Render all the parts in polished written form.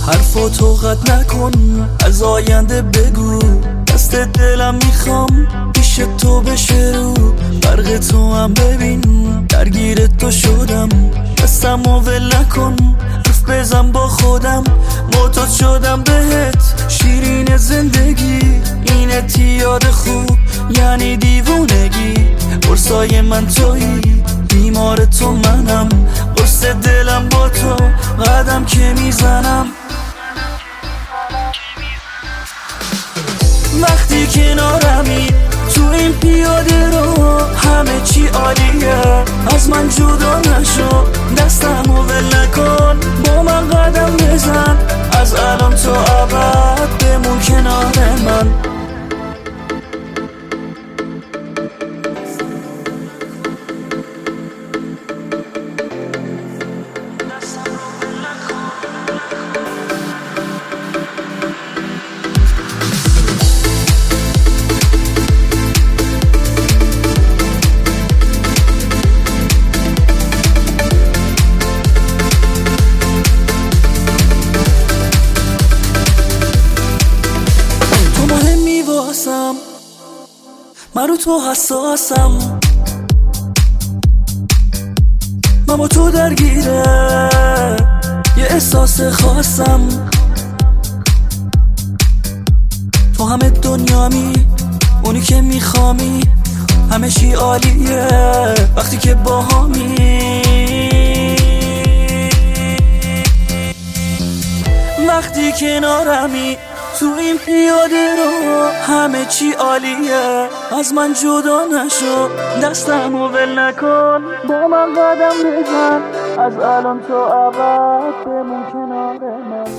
حرفاتو قطع نکن، از آینده بگو. دست دلم میخوام پیش تو بشه رو برق تو هم ببین، درگیر تو شدم. دستم و ول نکن، حرف بزن با خودم. معتاد شدم بهت شیرین زندگی، اینه یاد خوب یعنی دیوونگی. قرصای من تویی، بیمار تو منم. قرص دلم با تو قدم که میزنم. وقتی کنارمی تو این پیاده رو همه چی عالیه. از من جدا نشو، دستم و ول نکن، با من قدم بزن. از الان تا ابد بمون کنار من. من رو تو حساسم، من با تو درگیره یه احساس خاصم. تو همه دنیامی، اونی که میخوامی، همه چی عالیه وقتی که باهامی. وقتی کنارمی تو این پیاده رو همه چی عالیه. از من جدا نشو، دستم و ول نکن، با من قدم بزن. از الان تا ابد بمون کنار من.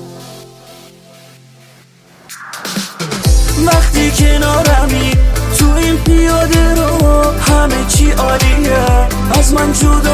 وقتی کنارمی تو این پیاده رو همه چی عالیه. از من جدا